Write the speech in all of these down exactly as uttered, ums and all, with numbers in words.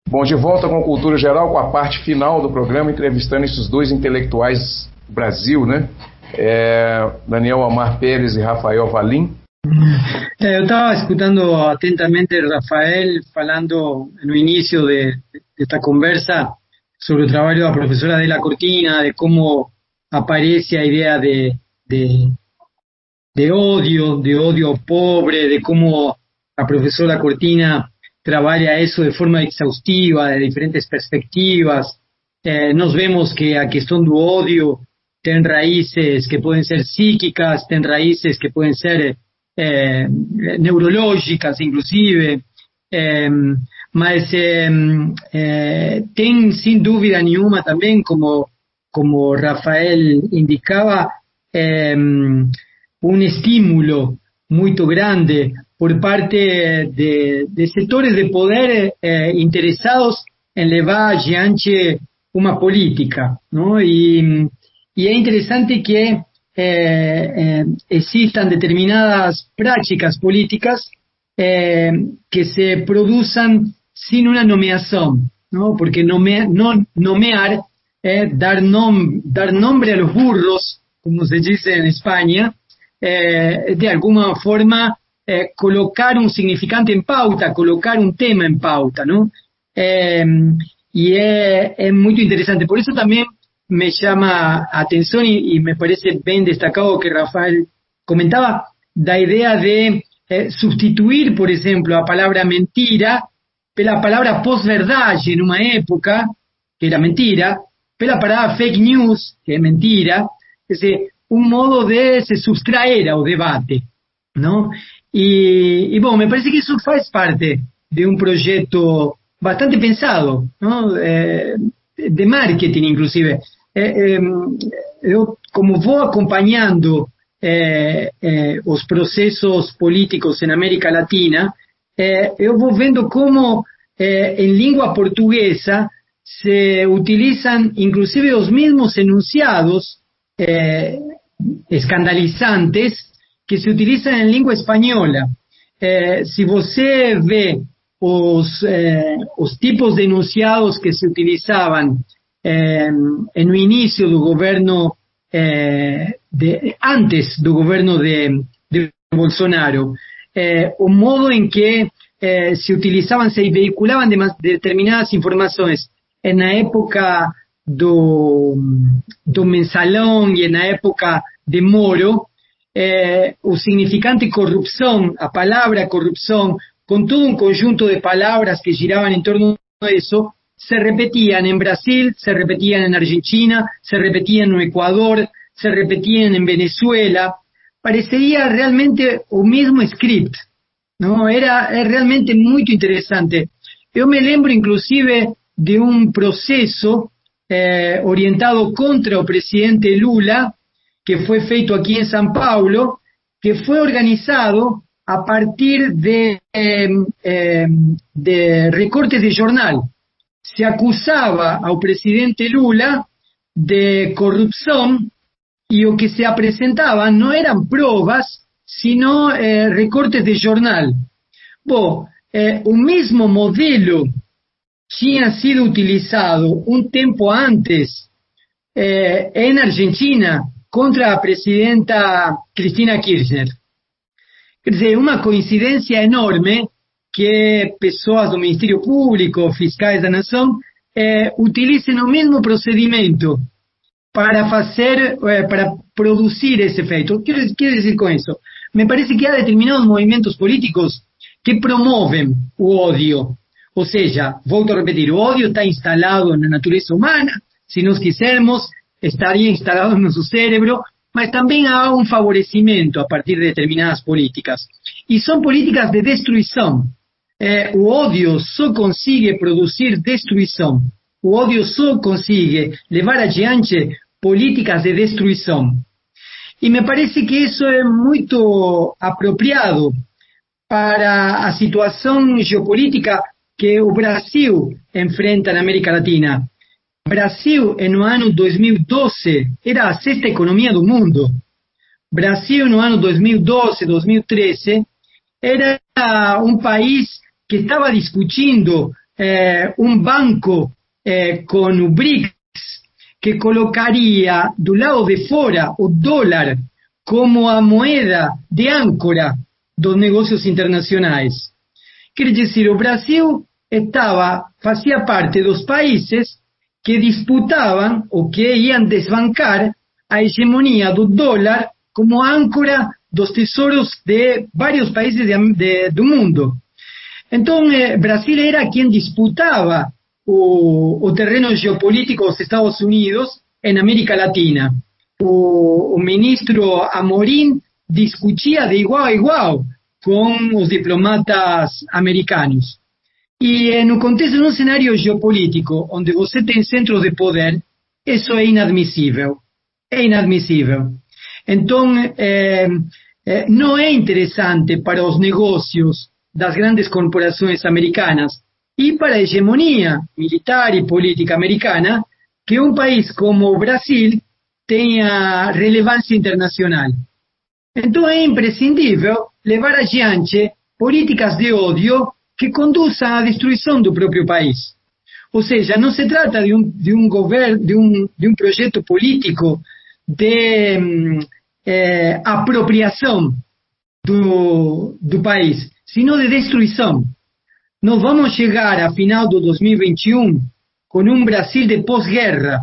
Bom, de volta com Cultura Geral, com a parte final do programa, entrevistando esses dois intelectuais do Brasil, né? É, Daniel Omar Pérez e Rafael Valim. Eu estava escutando atentamente Rafael falando no início de, de esta conversa sobre o trabalho da professora Adela Cortina, de como aparece a ideia de, de, de odio, de odio pobre, de como a professora Cortina trabalha isso de forma exaustiva, de diferentes perspectivas. Eh, nós vemos que a questão do ódio tem raízes que podem ser psíquicas, tem raízes que podem ser eh, neurológicas, inclusive, eh, mas eh, eh, tem, sem dúvida nenhuma, também, como, como Rafael indicava, eh, um estímulo muito grande por parte de, de sectores de poder eh, interessados em levar adiante uma política, não? E, e é interessante que eh, eh, existam determinadas práticas políticas eh, que se produzam sem uma nomeação, não? Porque nome, no, nomear é dar, nom, dar nombre a los burros, como se diz em Espanha, eh, de alguma forma Eh, colocar um significante em pauta, colocar um tema em pauta, não? Eh, e é, é muito interessante. Por isso também me chama a atenção e, e me parece bem destacado o que Rafael comentava, da ideia de eh, substituir, por exemplo, a palavra mentira pela palavra pós-verdade, numa época que era mentira, pela palavra fake news, que é mentira, quer dizer, um modo de se subtrair ao debate, não? E, e, bom, me parece que isso faz parte de um projeto bastante pensado, não? É, de marketing, inclusive. É, é, eu, como vou acompanhando é, é, os processos políticos em América Latina, é, eu vou vendo como é, em língua portuguesa se utilizam, inclusive, os mesmos enunciados é, escandalizantes que se utilizam em língua espanhola. Eh, se você vê os, eh, os tipos de enunciados que se utilizavam eh, no início do governo, eh, de, antes do governo de, de Bolsonaro, eh, o modo em que eh, se utilizavam, se veiculavam de determinadas informações na época do, do Mensalão e na época de Moro, Eh, o significante corrupção, a palavra corrupção, com todo um conjunto de palavras que giravam em torno disso, se repetiam em Brasil, se repetiam em Argentina, se repetiam no Equador, se repetiam em Venezuela. Pareceria realmente o mesmo script, não? Era é realmente muito interessante. Eu me lembro, inclusive, de um processo eh, orientado contra o presidente Lula, que foi feito aqui em São Paulo, que foi organizado a partir de, eh, eh, de recortes de jornal. Se acusava ao presidente Lula de corrupção e o que se apresentava não eram provas, sino eh, recortes de jornal. Bom, eh, o mesmo modelo tinha sido utilizado um tempo antes eh, em Argentina, contra a presidenta Cristina Kirchner. Quer dizer, uma coincidência enorme que pessoas do Ministério Público, fiscais da nação, eh, utilizem o mesmo procedimento para fazer, eh, para produzir esse efeito. Quero, quero dizer com isso? Me parece que há determinados movimentos políticos que promovem o ódio. Ou seja, volto a repetir, o ódio está instalado na natureza humana, se nós quisermos, estaria instalado no seu cérebro, mas também há um favorecimento a partir de determinadas políticas. E são políticas de destruição. Eh, o ódio só consegue produzir destruição. O ódio só consegue levar adiante políticas de destruição. E me parece que isso é muito apropriado para a situação geopolítica que o Brasil enfrenta na América Latina. Brasil, no ano dois mil e doze, era a sexta economia do mundo. Brasil, no ano dois mil e doze, dois mil e treze, era um país que estava discutindo eh, um banco eh, com o BRICS, que colocaria do lado de fora o dólar como a moeda de âncora dos negócios internacionais. Quer dizer, o Brasil estava, fazia parte dos países que disputavam ou que iam desbancar a hegemonia do dólar como âncora dos tesouros de vários países de, de, do mundo. Então, eh, Brasil era quem disputava o, o terreno geopolítico dos Estados Unidos em América Latina. O, o ministro Amorim discutia de igual a igual com os diplomatas americanos. E no contexto de um cenário geopolítico onde você tem centros de poder, isso é inadmissível. É inadmissível. Então, eh, eh, não é interessante para os negócios das grandes corporações americanas e para a hegemonia militar e política americana que um país como o Brasil tenha relevância internacional. Então é imprescindível levar adiante políticas de ódio que conduzam à destruição do próprio país. Ou seja, não se trata de um, de um governo, de um, de um projeto político de eh, apropriação do, do país, sino de destruição. Nós vamos chegar a final do dois mil e vinte e um com um Brasil de pós-guerra,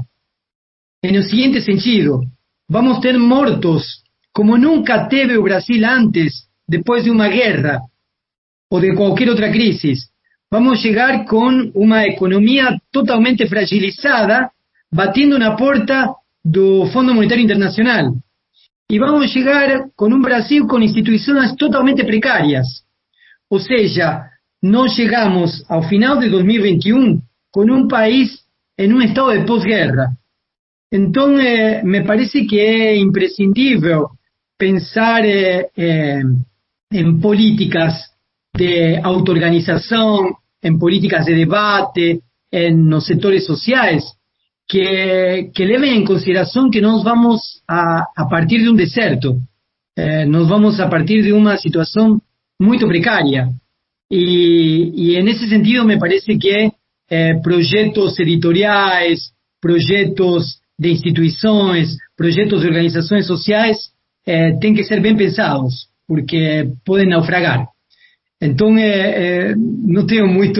no seguinte sentido: vamos ter mortos como nunca teve o Brasil antes, depois de uma guerra ou de qualquer outra crise. Vamos chegar com uma economia totalmente fragilizada, batendo na porta do Fundo Monetário Internacional. E vamos chegar com um Brasil com instituições totalmente precárias. Ou seja, nós chegamos ao final de dois mil e vinte e um com um país em um estado de pós-guerra. Então, eh, me parece que é imprescindível pensar eh, eh, em políticas de auto-organização, em políticas de debate, em nos setores sociais, que, que levem em consideração que nós vamos a, a partir de um deserto, eh, nós vamos a partir de uma situação muito precária. E, e nesse sentido me parece que eh, projetos editoriais, projetos de instituições, projetos de organizações sociais eh, têm que ser bem pensados, porque podem naufragar. Então, eh, eh, não tenho muito,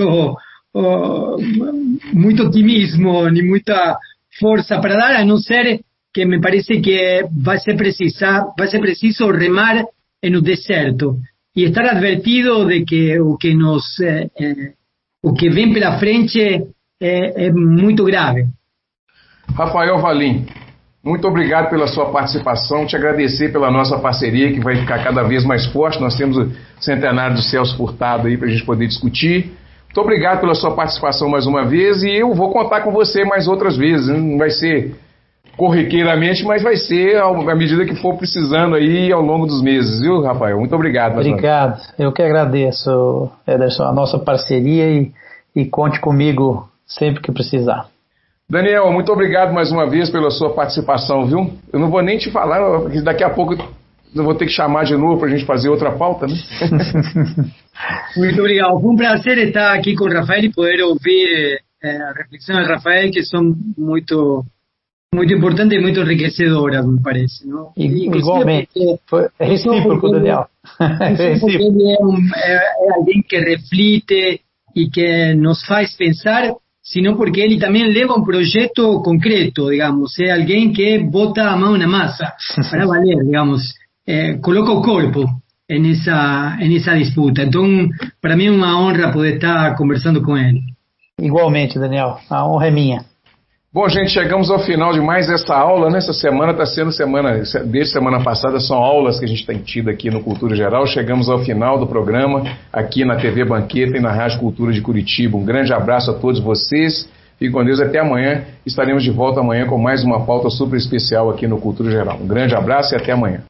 oh, muito otimismo, nem muita força para dar, a não ser que me parece que vai ser, precisa, vai ser preciso remar no deserto e estar advertido de que o que, nos, eh, eh, o que vem pela frente é, é muito grave. Rafael Valim, muito obrigado pela sua participação, te agradecer pela nossa parceria, que vai ficar cada vez mais forte. Nós temos o centenário do Celso Furtado aí para a gente poder discutir. Muito obrigado pela sua participação mais uma vez, e eu vou contar com você mais outras vezes. Não vai ser corriqueiramente, mas vai ser à medida que for precisando aí ao longo dos meses, viu, Rafael? Muito obrigado. Obrigado, eu que agradeço, Ederson, a nossa parceria, e, e conte comigo sempre que precisar. Daniel, muito obrigado mais uma vez pela sua participação, viu? Eu não vou nem te falar, porque daqui a pouco eu vou ter que chamar de novo para a gente fazer outra pauta, né? Muito obrigado. Foi um prazer estar aqui com o Rafael e poder ouvir eh, a reflexão do Rafael, que são muito, muito importantes e muito enriquecedoras, me parece, não? E, igualmente. Foi recíproco, Daniel. É recíproco. Ele é, um, é, é alguém que reflete e que nos faz pensar, sino porque ele também leva um projeto concreto, digamos, é alguém que bota a mão na massa para valer, digamos, eh, coloca o corpo nessa, nessa disputa. Então, para mim é uma honra poder estar conversando com ele. Igualmente, Daniel, a honra é minha. Bom, gente, chegamos ao final de mais essa aula, né? Essa semana está sendo semana, desde semana passada são aulas que a gente tem tido aqui no Cultura Geral. Chegamos ao final do programa, aqui na T V Banqueta e na Rádio Cultura de Curitiba. Um grande abraço a todos vocês, fiquem com Deus, até amanhã. Estaremos de volta amanhã com mais uma pauta super especial aqui no Cultura Geral. Um grande abraço e até amanhã.